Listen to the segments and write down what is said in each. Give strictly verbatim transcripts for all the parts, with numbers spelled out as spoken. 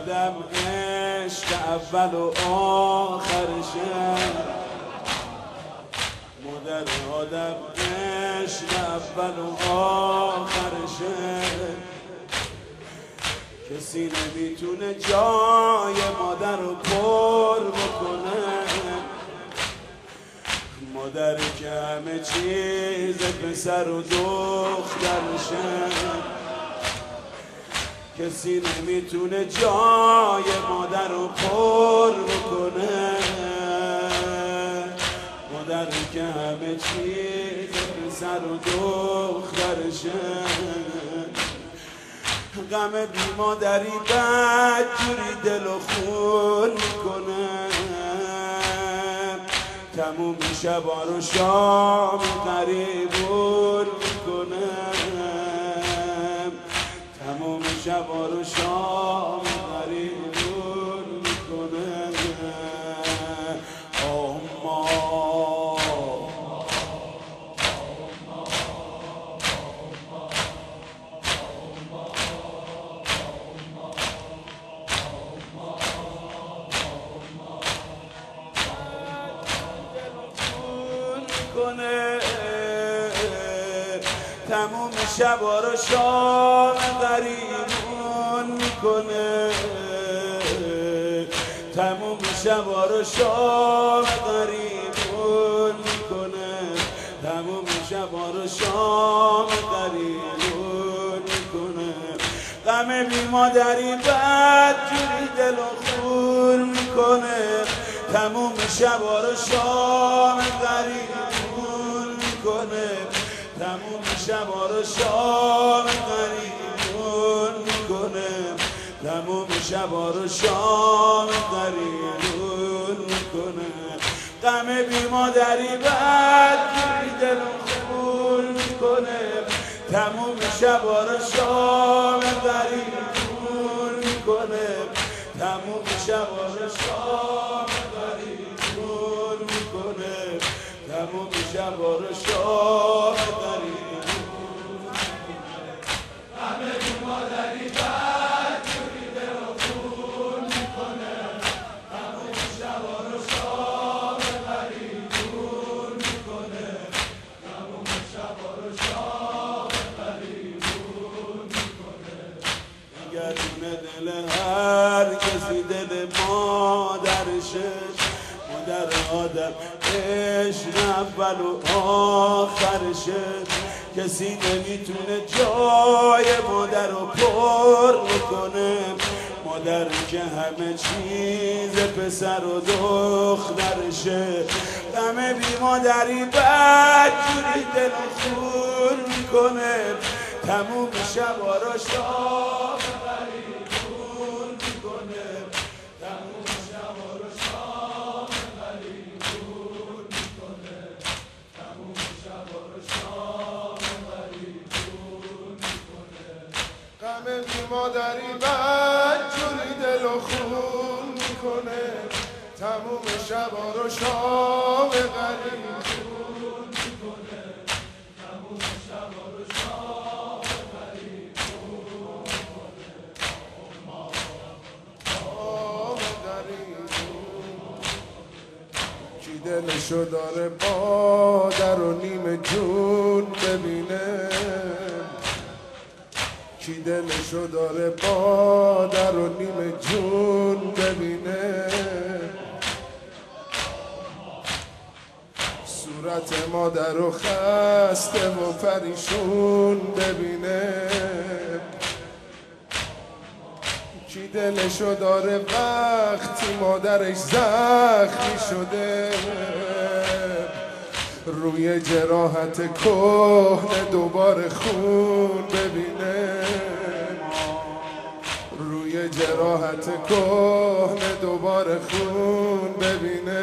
آدم عشق اول و آخرشه، مادر آدم عشق اول و آخرشه، کسی نمیتونه جای مادر رو پر بکنه، مادر که همه چیز پسر و دخترشه، کسی نمیتونه جای مادر رو پر بکنه، مادر که همه چیز پسر و دخترشه. غم بی مادری بد جوری دل و خون میکنه، تموم شبا رو شام غریبون میکنه، تموم شبا رو شام غریبون میکنه. تموم شبا رو شام غریبون میکنه، تموم شبا رو شام غریبون میکنه، تموم شبا رو شام غریبون میکنه. غم بی مادری بد جوری دل و خون میکنه، تموم شبا رو شام غریبون میکنه، تموم شبا رو شام غریبون میکنه، تموم شبا رو شام غریبون میکنه. غم بی مادری بد جوری دل و خون میکنه، تموم شبا رو شام غریبون میکنه، تموم شبا رو شام غریبون میکنه، تموم شبا رو شام غریبون میکنه. غم بی مادری بد جوری دل و خون میکنه، تموم شبا رو شام غریبون میکنه، تموم شبا رو شام غریبون میکنه. نگردونه دل هر کسی دل مادرشه، مادر آدم عشق اول و آخرشه، کسی نمیتونه جای مادر رو پر بکنه، مادر که همه چیز پسر و دخترشه. غم بی مادری بد جوری دل و خون میکنه، تموم شبا رو شام غریبون میکنه، تموم شبا رو شام غریبون میکنه، تموم شبا رو شام غریبون میکنه. غم بی مادری بد جوری دل و خون میکنه، تموم شبا رو شام غریبون میکنه، تموم شبا رو شام غریبون میکنه. کی دلشو داره با در و نیم جون ببینه، کی دلشو داره با در و نیم جون ببینه، صورت مادر رو خسته و پریشون ببینه، کی دلشو داره وقتی مادرش زخمی شده، روی جراحت کهنه دوباره خون ببینه، روی جراحت کهنه دوباره خون ببینه.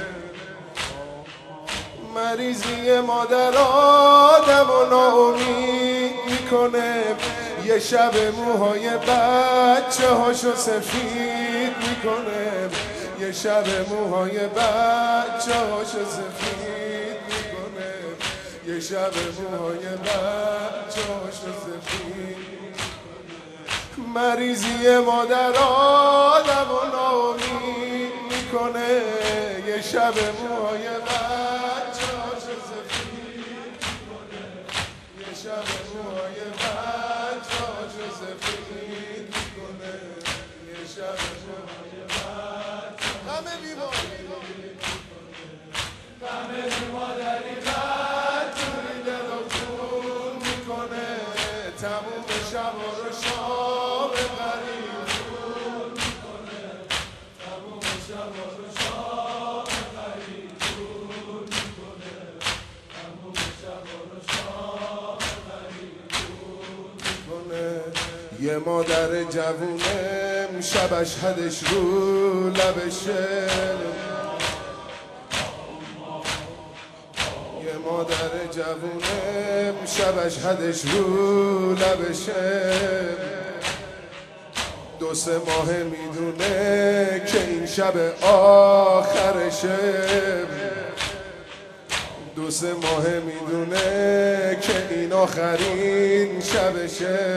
مریضی مادر آدم و ناامید میکنه، یه شب موهای بچه هاشو سفید میکنه، یه شب موهای بچه هاشو سفید میکنه، یه شب موهای بچه هاشو سفید میکنه. مریضی مادر آدم و ناامید میکنه. یه شب موهای بچه‌هاشو سفید میکنه. یه شب موهای بچه‌هاشو سفید میکنه. یه شب موهای بچه‌هاشو همه بیمار همه بیمادری بدجوری دل و جون میکنه. تموم شب رو شام غریب جون میکنه. تموم شب رو شام غریب جون میکنه. تموم شب رو شام غریب جون میکنه. یه مادر جوونه شب اشهدش رو لبشه. مادر جوونه شب اشهدش رو لبشه. دو سه ماه میدونه که این شب آخرشه. دو سه ماه میدونه که این آخرین شبشه.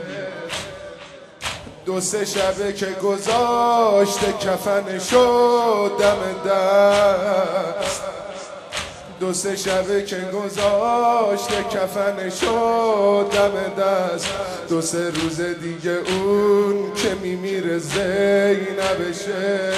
دو سه شبه که گذاشته کفنشو دم دست. دو سه شبه که گذاشته کفنشو دم دست. دو سه روز دیگه اون که میمیره زینبشه.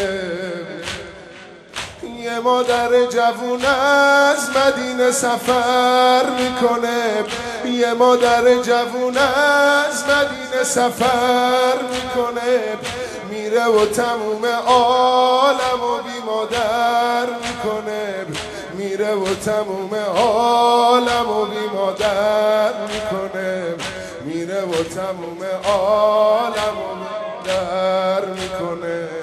یه مادر جوون از مدینه سفر میکنه. یه مادر جوون از مدینه سفر میکنه. میره و تموم عالم و بی مادر میکنه. میره و تموم عالم و بی مادر میکنه. میره و تموم عالم و بی مادر میکنه.